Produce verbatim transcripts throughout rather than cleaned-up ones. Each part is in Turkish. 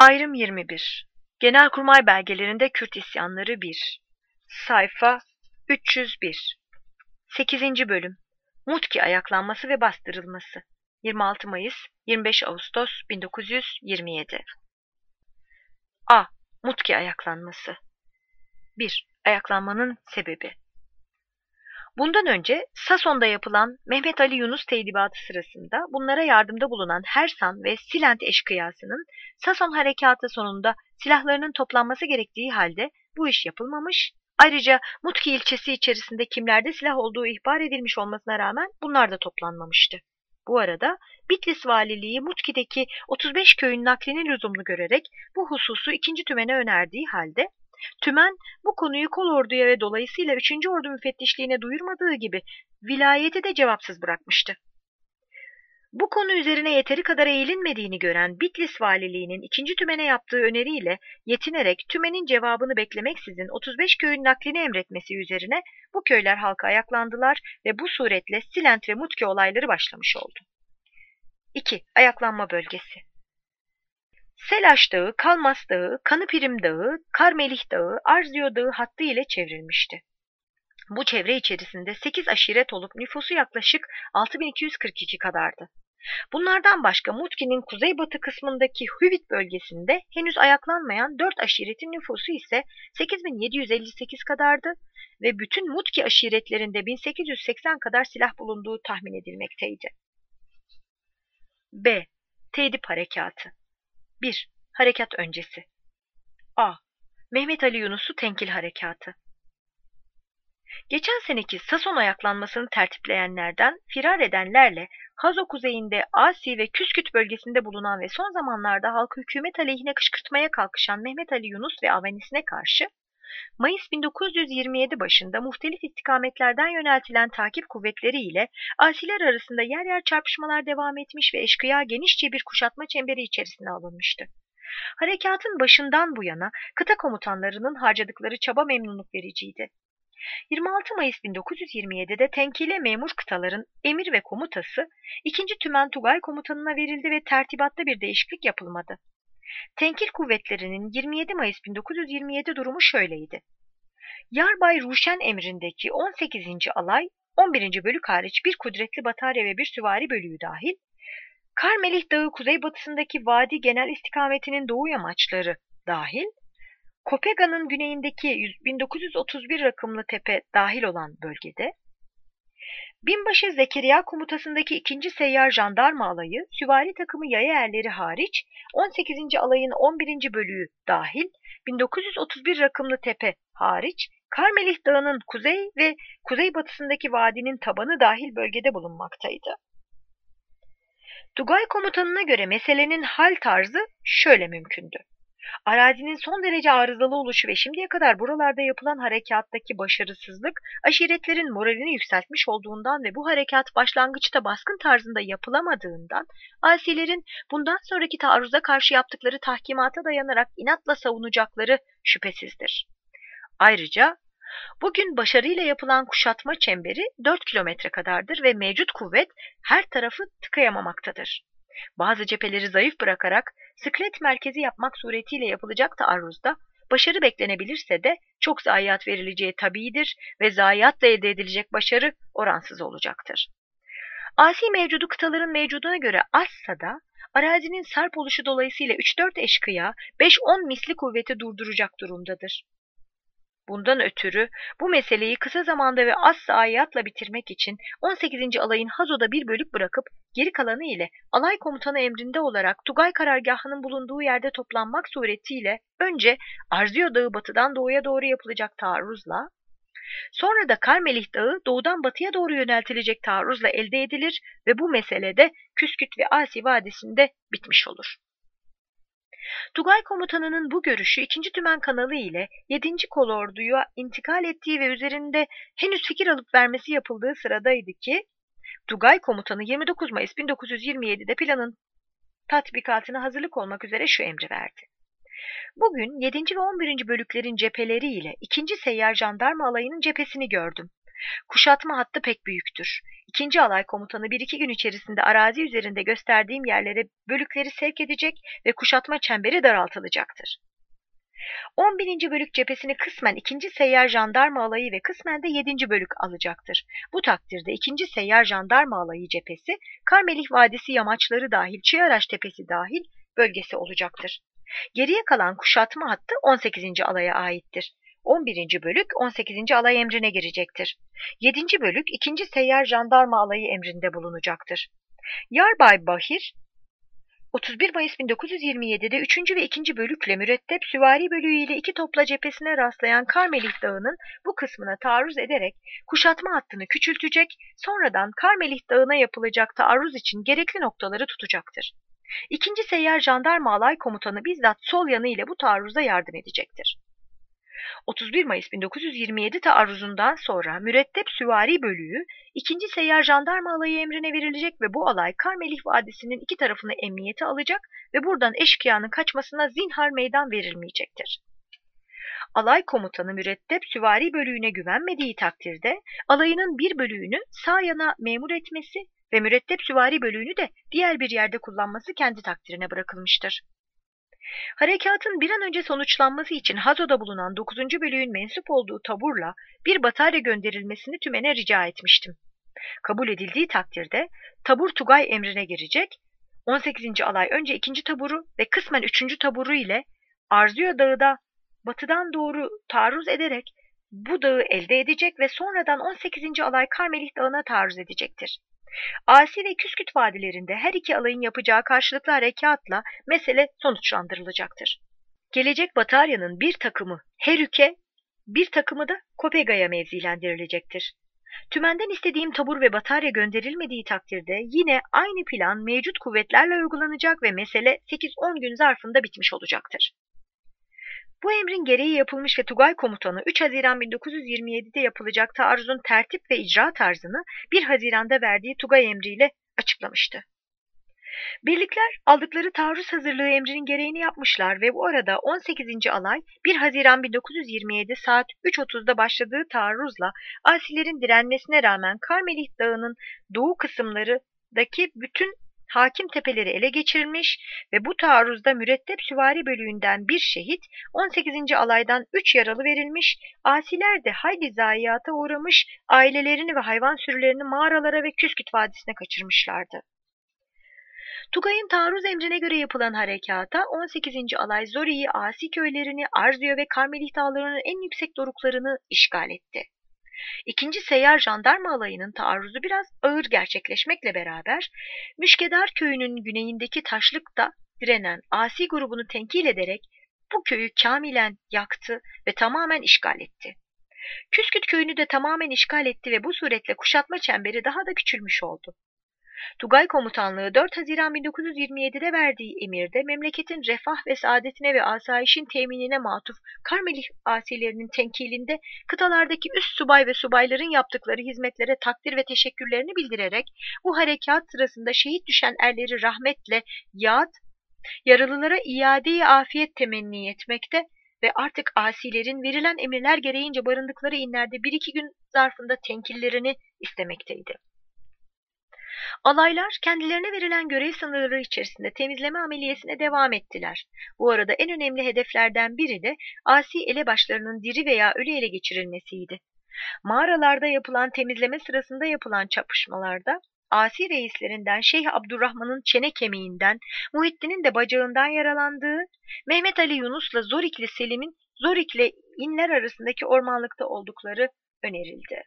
Ayrım yirmi bir. Genelkurmay belgelerinde Kürt isyanları bir. Sayfa üç yüz bir. sekizinci bölüm. Mutki ayaklanması ve bastırılması. yirmi altı Mayıs yirmi beş Ağustos bin dokuz yüz yirmi yedi. A. Mutki ayaklanması. bir. Ayaklanmanın sebebi. Bundan önce Sason'da yapılan Mehmet Ali Yunus teydibatı sırasında bunlara yardımda bulunan Hersan ve Silent eşkıyasının Sason harekatı sonunda silahlarının toplanması gerektiği halde bu iş yapılmamış, ayrıca Mutki ilçesi içerisinde kimlerde silah olduğu ihbar edilmiş olmasına rağmen bunlar da toplanmamıştı. Bu arada Bitlis Valiliği Mutki'deki otuz beş köyün naklini lüzumlu görerek bu hususu ikinci tümene önerdiği halde tümen bu konuyu kolorduya ve dolayısıyla üçüncü Ordu müfettişliğine duyurmadığı gibi vilayeti de cevapsız bırakmıştı. Bu konu üzerine yeteri kadar eğilinmediğini gören Bitlis Valiliğinin ikinci tümene yaptığı öneriyle yetinerek tümenin cevabını beklemeksizin otuz beş köyün naklini emretmesi üzerine bu köyler halka ayaklandılar ve bu suretle Silent ve Mutki olayları başlamış oldu. iki. Ayaklanma bölgesi. Selaş Dağı, Kalmas Dağı, Kanıpirim Dağı, Karmelih Dağı, Arziyo Dağı hattı ile çevrilmişti. Bu çevre içerisinde sekiz aşiret olup nüfusu yaklaşık altı bin iki yüz kırk iki kadardı. Bunlardan başka Mutki'nin kuzeybatı kısmındaki Hüvit bölgesinde henüz ayaklanmayan dört aşiretin nüfusu ise sekiz bin yedi yüz elli sekiz kadardı ve bütün Mutki aşiretlerinde bin sekiz yüz seksen kadar silah bulunduğu tahmin edilmekteydi. B. Teydip Harekatı. bir. Harekat öncesi. A. Mehmet Ali Yunus'u Tenkil Harekatı. Geçen seneki Sason ayaklanmasını tertipleyenlerden firar edenlerle Hazo kuzeyinde Asi ve Küsküt bölgesinde bulunan ve son zamanlarda halkı hükümet aleyhine kışkırtmaya kalkışan Mehmet Ali Yunus ve avanisine karşı Mayıs bin dokuz yüz yirmi yedi başında muhtelif istikametlerden yöneltilen takip kuvvetleri ile Asiler arasında yer yer çarpışmalar devam etmiş ve eşkıya genişçe bir kuşatma çemberi içerisine alınmıştı. Harekatın başından bu yana kıta komutanlarının harcadıkları çaba memnunluk vericiydi. yirmi altı Mayıs bin dokuz yüz yirmi yedi'de tenkile memur kıtaların emir ve komutası ikinci. Tümen Tugay komutanına verildi ve tertibatta bir değişiklik yapılmadı. Tenkil kuvvetlerinin yirmi yedi Mayıs bin dokuz yüz yirmi yedi durumu şöyleydi. Yarbay Ruşen emrindeki on sekizinci alay, on birinci bölük hariç bir kudretli batarya ve bir süvari bölüğü dahil, Karmelih Dağı kuzeybatısındaki vadi genel istikametinin doğu yamaçları dahil, Kopega'nın güneyindeki bin dokuz yüz otuz bir rakımlı tepe dahil olan bölgede, Binbaşı Zekeriya komutasındaki ikinci. Seyyar Jandarma Alayı, süvari takımı yaya erleri hariç, on sekizinci alayın on birinci bölüğü dahil, bin dokuz yüz otuz bir rakımlı tepe hariç, Karmelih Dağı'nın kuzey ve kuzeybatısındaki vadinin tabanı dahil bölgede bulunmaktaydı. Tugay komutanına göre meselenin hal tarzı şöyle mümkündü. Arazinin son derece arızalı oluşu ve şimdiye kadar buralarda yapılan harekattaki başarısızlık aşiretlerin moralini yükseltmiş olduğundan ve bu harekat başlangıçta baskın tarzında yapılamadığından asilerin bundan sonraki taarruza karşı yaptıkları tahkimata dayanarak inatla savunacakları şüphesizdir. Ayrıca bugün başarıyla yapılan kuşatma çemberi dört kilometre kadardır ve mevcut kuvvet her tarafı tıkayamamaktadır. Bazı cepheleri zayıf bırakarak sıklet merkezi yapmak suretiyle yapılacak taarruzda başarı beklenebilirse de çok zayiat verileceği tabiidir ve zayiatla elde edilecek başarı oransız olacaktır. Asi mevcudu kıtaların mevcuduna göre azsa da arazinin sarp oluşu dolayısıyla üç dört eşkıya beş on misli kuvveti durduracak durumdadır. Bundan ötürü bu meseleyi kısa zamanda ve az zayiatla bitirmek için on sekizinci alayın Hazo'da bir bölük bırakıp geri kalanı ile alay komutanı emrinde olarak Tugay karargahının bulunduğu yerde toplanmak suretiyle önce Arziyo Dağı batıdan doğuya doğru yapılacak taarruzla, sonra da Karmelih Dağı doğudan batıya doğru yöneltilecek taarruzla elde edilir ve bu mesele de Küsküt ve Asi Vadisi'nde bitmiş olur. Tugay komutanının bu görüşü ikinci. Tümen kanalı ile yedinci kolorduya intikal ettiği ve üzerinde henüz fikir alıp vermesi yapıldığı sıradaydı ki, Tugay komutanı yirmi dokuz Mayıs bin dokuz yüz yirmi yedi'de planın tatbikatına hazırlık olmak üzere şu emri verdi. Bugün yedinci ve on birinci bölüklerin cepheleri ile ikinci. Seyyar Jandarma Alayı'nın cephesini gördüm. Kuşatma hattı pek büyüktür. İkinci alay komutanı bir iki gün içerisinde arazi üzerinde gösterdiğim yerlere bölükleri sevk edecek ve kuşatma çemberi daraltılacaktır. on bininci bölük cephesini kısmen ikinci seyyar jandarma alayı ve kısmen de yedinci bölük alacaktır. Bu takdirde ikinci seyyar jandarma alayı cephesi, Karmelih Vadisi yamaçları dahil, Çıyaraş Tepesi dahil bölgesi olacaktır. Geriye kalan kuşatma hattı on sekizinci alaya aittir. on birinci bölük on sekizinci alay emrine girecektir. yedinci bölük ikinci seyyar jandarma alayı emrinde bulunacaktır. Yarbay Bahir, otuz bir Mayıs bin dokuz yüz yirmi yedi'de üçüncü ve ikinci bölükle mürettep süvari bölüğü ile iki topla cephesine rastlayan Karmelih Dağı'nın bu kısmına taarruz ederek kuşatma hattını küçültecek, sonradan Karmelih Dağı'na yapılacak taarruz için gerekli noktaları tutacaktır. İkinci seyyar jandarma alay komutanı bizzat sol yanı ile bu taarruza yardım edecektir. otuz bir Mayıs bin dokuz yüz yirmi yedi taarruzundan sonra mürettep süvari bölüğü ikinci seyyar jandarma alayı emrine verilecek ve bu alay Karmelih Vadisi'nin iki tarafını emniyete alacak ve buradan eşkıyanın kaçmasına zinhar meydan verilmeyecektir. Alay komutanı mürettep süvari bölüğüne güvenmediği takdirde alayının bir bölüğünü sağ yana memur etmesi ve mürettep süvari bölüğünü de diğer bir yerde kullanması kendi takdirine bırakılmıştır. Harekatın bir an önce sonuçlanması için Hazo'da bulunan dokuzuncu bölüğün mensup olduğu taburla bir batarya gönderilmesini tümene rica etmiştim. Kabul edildiği takdirde tabur Tugay emrine girecek, on sekizinci alay önce ikinci taburu ve kısmen üçüncü taburu ile Arzuya Dağı'da batıdan doğru taarruz ederek bu dağı elde edecek ve sonradan on sekizinci alay Karmelih Dağı'na taarruz edecektir. Asi ve Küsküt vadilerinde her iki alayın yapacağı karşılıklı harekatla mesele sonuçlandırılacaktır. Gelecek bataryanın bir takımı Herük'e, bir takımı da Kopega'ya mevzilendirilecektir. Tümenden istediğim tabur ve batarya gönderilmediği takdirde yine aynı plan mevcut kuvvetlerle uygulanacak ve mesele sekiz on gün zarfında bitmiş olacaktır. Bu emrin gereği yapılmış ve Tugay komutanı üç Haziran bin dokuz yüz yirmi yedi'de yapılacak taarruzun tertip ve icra tarzını bir Haziran'da verdiği Tugay emriyle açıklamıştı. Birlikler aldıkları taarruz hazırlığı emrinin gereğini yapmışlar ve bu arada on sekizinci alay bir Haziran bin dokuz yüz yirmi yedi saat üç otuz'da başladığı taarruzla asilerin direnmesine rağmen Karmelih Dağı'nın doğu kısımlarındaki bütün hakim tepeleri ele geçirilmiş ve bu taarruzda mürettep süvari bölüğünden bir şehit, on sekizinci alaydan üç yaralı verilmiş, asiler de hayli zayiata uğramış, ailelerini ve hayvan sürülerini mağaralara ve Küsküt Vadisi'ne kaçırmışlardı. Tugay'ın taarruz emrine göre yapılan harekata on sekizinci alay Zori'yi, asi köylerini, Arzuya ve Karmelih Dağları'nın en yüksek doruklarını işgal etti. İkinci seyyar jandarma alayının taarruzu biraz ağır gerçekleşmekle beraber Müşkedar köyünün güneyindeki taşlıkta direnen asi grubunu tenkil ederek bu köyü kamilen yaktı ve tamamen işgal etti. Küsküt köyünü de tamamen işgal etti ve bu suretle kuşatma çemberi daha da küçülmüş oldu. Tugay komutanlığı dört Haziran bin dokuz yüz yirmi yedi'de verdiği emirde memleketin refah ve saadetine ve asayişin teminine matuf Karmelih asilerinin tenkilinde kıtalardaki üst subay ve subayların yaptıkları hizmetlere takdir ve teşekkürlerini bildirerek bu harekat sırasında şehit düşen erleri rahmetle yad, yaralılara iade-i afiyet temenni etmekte ve artık asilerin verilen emirler gereğince barındıkları inlerde bir iki gün zarfında tenkillerini istemekteydi. Alaylar kendilerine verilen görev sınırları içerisinde temizleme ameliyesine devam ettiler. Bu arada en önemli hedeflerden biri de asi elebaşlarının diri veya ölü ele geçirilmesiydi. Mağaralarda yapılan temizleme sırasında yapılan çapışmalarda asi reislerinden Şeyh Abdurrahman'ın çene kemiğinden, Muhittin'in de bacağından yaralandığı, Mehmet Ali Yunus'la Zorikli Selim'in Zorik'le inler arasındaki ormanlıkta oldukları önerildi.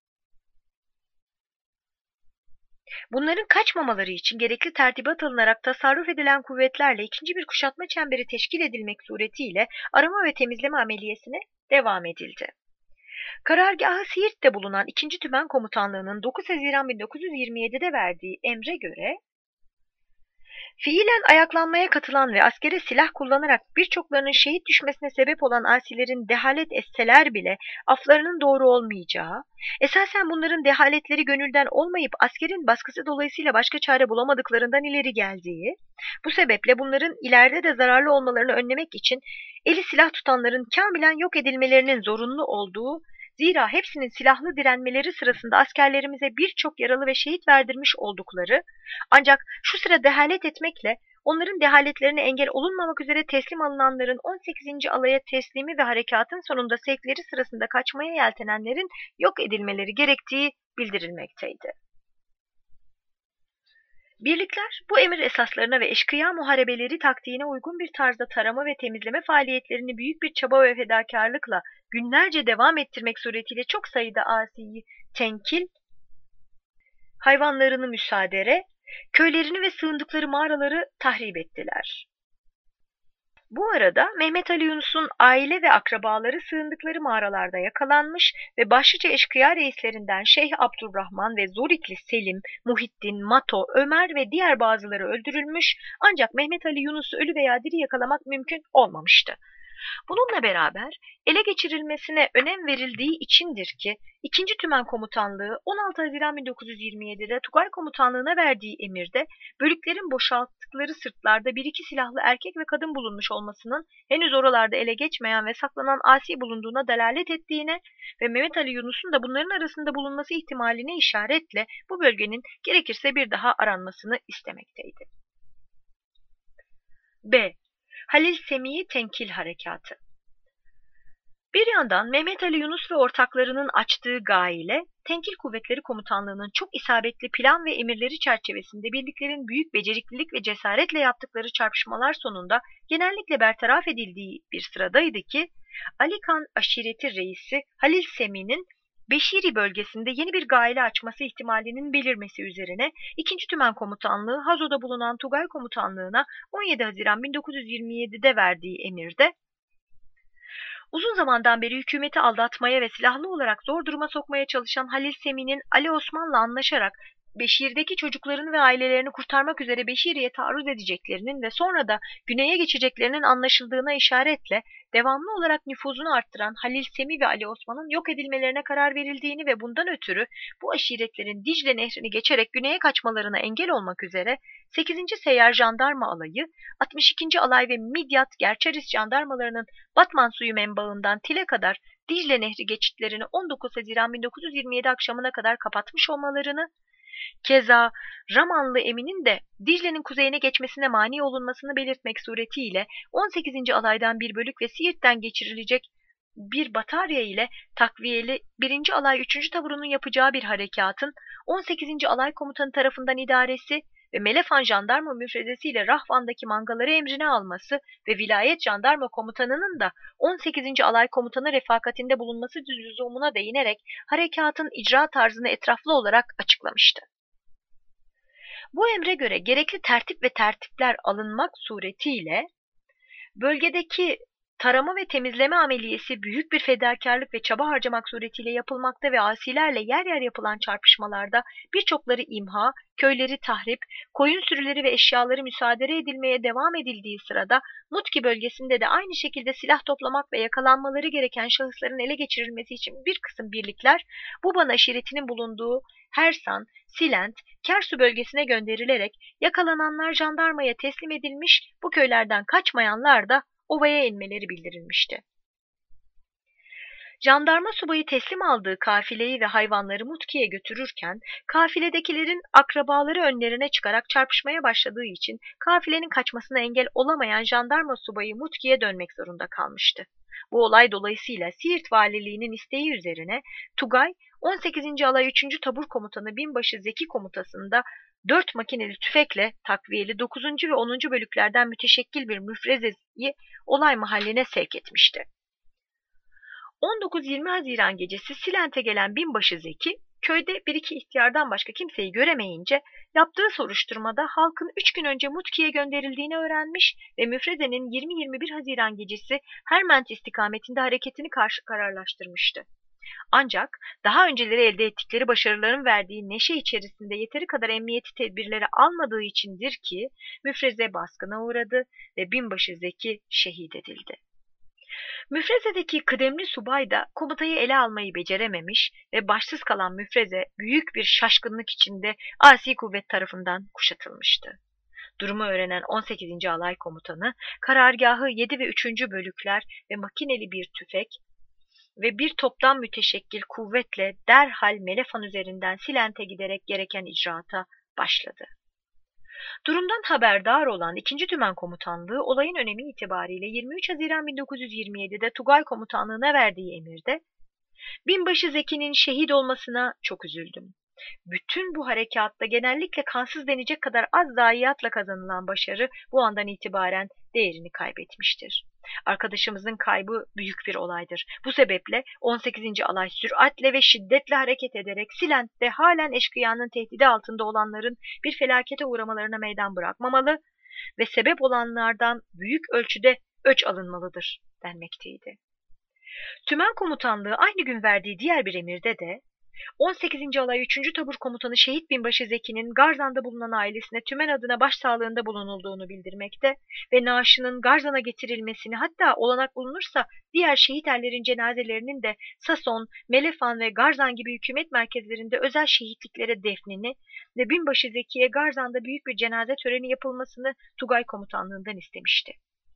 Bunların kaçmamaları için gerekli tertibat alınarak tasarruf edilen kuvvetlerle ikinci bir kuşatma çemberi teşkil edilmek suretiyle arama ve temizleme ameliyesine devam edildi. Karargahı Siirt'te bulunan ikinci Tümen Komutanlığı'nın dokuz Haziran bin dokuz yüz yirmi yedi'de verdiği emre göre fiilen ayaklanmaya katılan ve askere silah kullanarak birçoklarının şehit düşmesine sebep olan asilerin dehalet etseler bile aflarının doğru olmayacağı, esasen bunların dehaletleri gönülden olmayıp askerin baskısı dolayısıyla başka çare bulamadıklarından ileri geldiği, bu sebeple bunların ileride de zararlı olmalarını önlemek için eli silah tutanların kamilen yok edilmelerinin zorunlu olduğu, Zira hepsinin silahlı direnmeleri sırasında askerlerimize birçok yaralı ve şehit verdirmiş oldukları, ancak şu sıra dehalet etmekle onların dehaletlerine engel olunmamak üzere teslim alınanların on sekizinci alaya teslimi ve harekatın sonunda sevkleri sırasında kaçmaya yeltenenlerin yok edilmeleri gerektiği bildirilmekteydi. Birlikler bu emir esaslarına ve eşkıya muharebeleri taktiğine uygun bir tarzda tarama ve temizleme faaliyetlerini büyük bir çaba ve fedakarlıkla günlerce devam ettirmek suretiyle çok sayıda asiyi tenkil, hayvanlarını müsaadere, köylerini ve sığındıkları mağaraları tahrip ettiler. Bu arada Mehmet Ali Yunus'un aile ve akrabaları sığındıkları mağaralarda yakalanmış ve başlıca eşkıya reislerinden Şeyh Abdurrahman ve Zorikli Selim, Muhittin, Mato, Ömer ve diğer bazıları öldürülmüş, ancak Mehmet Ali Yunus'u ölü veya diri yakalamak mümkün olmamıştı. Bununla beraber ele geçirilmesine önem verildiği içindir ki ikinci. Tümen Komutanlığı on altı Haziran bin dokuz yüz yirmi yedi'de Tugay Komutanlığı'na verdiği emirde bölüklerin boşalttıkları sırtlarda bir iki silahlı erkek ve kadın bulunmuş olmasının henüz oralarda ele geçmeyen ve saklanan asi bulunduğuna delalet ettiğine ve Mehmet Ali Yunus'un da bunların arasında bulunması ihtimaline işaretle bu bölgenin gerekirse bir daha aranmasını istemekteydi. B. Halil Semi'yi Tenkil Harekatı. Bir yandan Mehmet Ali Yunus ve ortaklarının açtığı gaile, Tenkil Kuvvetleri Komutanlığı'nın çok isabetli plan ve emirleri çerçevesinde birliklerin büyük beceriklilik ve cesaretle yaptıkları çarpışmalar sonunda genellikle bertaraf edildiği bir sıradaydı ki, Ali Kan aşireti reisi Halil Semi'nin Beşiri bölgesinde yeni bir gaile açması ihtimalinin belirmesi üzerine ikinci. Tümen Komutanlığı Hazo'da bulunan Tugay Komutanlığı'na on yedi Haziran bin dokuz yüz yirmi yedi'de verdiği emirde, uzun zamandan beri hükümeti aldatmaya ve silahlı olarak zor duruma sokmaya çalışan Halil Semi'nin Ali Osman'la anlaşarak Beşir'deki çocuklarını ve ailelerini kurtarmak üzere Beşiri'ye taarruz edeceklerinin ve sonra da güneye geçeceklerinin anlaşıldığına işaretle devamlı olarak nüfuzunu arttıran Halil Semi ve Ali Osman'ın yok edilmelerine karar verildiğini ve bundan ötürü bu aşiretlerin Dicle Nehri'ni geçerek güneye kaçmalarına engel olmak üzere sekizinci. Seyyar Jandarma Alayı, altmış ikinci. Alay ve Midyat Gerçeris jandarmalarının Batman suyu menbaından Til'e kadar Dicle Nehri geçitlerini on dokuz Haziran bin dokuz yüz yirmi yedi akşamına kadar kapatmış olmalarını, keza Ramanlı Emin'in de Dicle'nin kuzeyine geçmesine mani olunmasını belirtmek suretiyle on sekizinci. Alaydan bir bölük ve Siirt'ten geçirilecek bir batarya ile takviyeli birinci. Alay üçüncü. Taburunun yapacağı bir harekatın on sekizinci. Alay Komutanı tarafından idaresi ve Melefan Jandarma müfrezesiyle Rahvan'daki mangaları emrine alması ve Vilayet Jandarma Komutanı'nın da on sekizinci. Alay Komutanı refakatinde bulunması lüzumuna değinerek harekatın icra tarzını etraflı olarak açıklamıştı. Bu emre göre gerekli tertip ve tertipler alınmak suretiyle bölgedeki tarama ve temizleme ameliyesi büyük bir fedakarlık ve çaba harcamak suretiyle yapılmakta ve asilerle yer yer yapılan çarpışmalarda birçokları imha, köyleri tahrip, koyun sürüleri ve eşyaları müsaade edilmeye devam edildiği sırada Mutki bölgesinde de aynı şekilde silah toplamak ve yakalanmaları gereken şahısların ele geçirilmesi için bir kısım birlikler Buban aşiretinin bulunduğu Hersan, Silent, Kersu bölgesine gönderilerek yakalananlar jandarmaya teslim edilmiş, bu köylerden kaçmayanlar da ovaya inmeleri bildirilmişti. Jandarma subayı teslim aldığı kafileyi ve hayvanları Mutki'ye götürürken, kafiledekilerin akrabaları önlerine çıkarak çarpışmaya başladığı için kafilenin kaçmasına engel olamayan jandarma subayı Mutki'ye dönmek zorunda kalmıştı. Bu olay dolayısıyla Siirt Valiliğinin isteği üzerine Tugay, on sekizinci. Alay üçüncü. Tabur Komutanı Binbaşı Zeki komutasında dört makineli tüfekle takviyeli dokuzuncu ve onuncu bölüklerden müteşekkil bir müfrezeyi olay mahalline sevk etmişti. on dokuz yirmi Haziran gecesi Silent'e gelen Binbaşı Zeki, köyde bir iki ihtiyardan başka kimseyi göremeyince yaptığı soruşturmada halkın üç gün önce Mutki'ye gönderildiğini öğrenmiş ve müfrezenin yirmi yirmi bir Haziran gecesi Herment istikametinde hareketini karşı kararlaştırmıştı. Ancak daha önceleri elde ettikleri başarıların verdiği neşe içerisinde yeteri kadar emniyeti tedbirleri almadığı içindir ki müfreze baskına uğradı ve Binbaşı Zeki şehit edildi. Müfrezedeki kıdemli subay da komutayı ele almayı becerememiş ve başsız kalan müfreze büyük bir şaşkınlık içinde asi kuvvet tarafından kuşatılmıştı. Durumu öğrenen on sekizinci. Alay Komutanı karargahı yedi ve üçüncü bölükler ve makineli bir tüfek ve bir toptan müteşekkil kuvvetle derhal Melefan üzerinden Silent'e giderek gereken icraata başladı. Durumdan haberdar olan ikinci. Tümen Komutanlığı olayın önemi itibariyle yirmi üç Haziran bin dokuz yüz yirmi yedi'de Tugay Komutanlığı'na verdiği emirde binbaşı Zeki'nin şehit olmasına çok üzüldüm. Bütün bu harekatta genellikle kansız denecek kadar az zayiatla kazanılan başarı bu andan itibaren değerini kaybetmiştir. Arkadaşımızın kaybı büyük bir olaydır. Bu sebeple on sekizinci alay süratle ve şiddetle hareket ederek Silent'te halen eşkıyanın tehdidi altında olanların bir felakete uğramalarına meydan bırakmamalı ve sebep olanlardan büyük ölçüde öç alınmalıdır denmekteydi. Tümen Komutanlığı aynı gün verdiği diğer bir emirde de on sekizinci alay üçüncü Tabur Komutanı Şehit Binbaşı Zeki'nin Garzan'da bulunan ailesine Tümen adına başsağlığında bulunulduğunu bildirmekte ve naaşının Garzan'a getirilmesini, hatta olanak bulunursa diğer şehit erlerin cenazelerinin de Sason, Melefan ve Garzan gibi hükümet merkezlerinde özel şehitliklere defnini ve Binbaşı Zeki'ye Garzan'da büyük bir cenaze töreni yapılmasını Tugay Komutanlığından istemişti.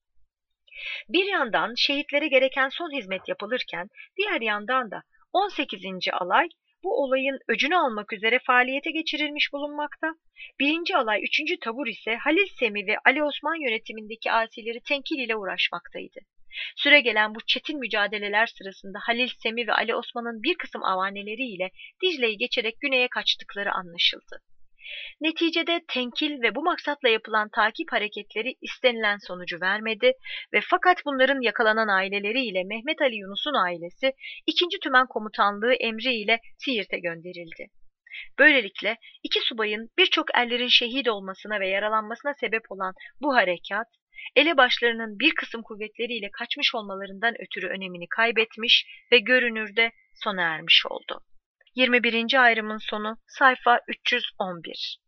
Bir yandan şehitlere gereken son hizmet yapılırken diğer yandan da on sekizinci alay bu olayın öcünü almak üzere faaliyete geçirilmiş bulunmakta. Birinci alay üçüncü Tabur ise Halil Semi ve Ali Osman yönetimindeki asileri tenkil ile uğraşmaktaydı. Süregelen bu çetin mücadeleler sırasında Halil Semi ve Ali Osman'ın bir kısım avaneleriyle Dicle'yi geçerek güneye kaçtıkları anlaşıldı. Neticede tenkil ve bu maksatla yapılan takip hareketleri istenilen sonucu vermedi ve fakat bunların yakalanan aileleriyle Mehmet Ali Yunus'un ailesi ikinci. Tümen Komutanlığı emriyle Siirt'e gönderildi. Böylelikle iki subayın birçok erlerin şehit olmasına ve yaralanmasına sebep olan bu harekat, elebaşlarının bir kısım kuvvetleriyle kaçmış olmalarından ötürü önemini kaybetmiş ve görünürde sona ermiş oldu. yirmi birinci ayrımın sonu sayfa üç yüz on bir.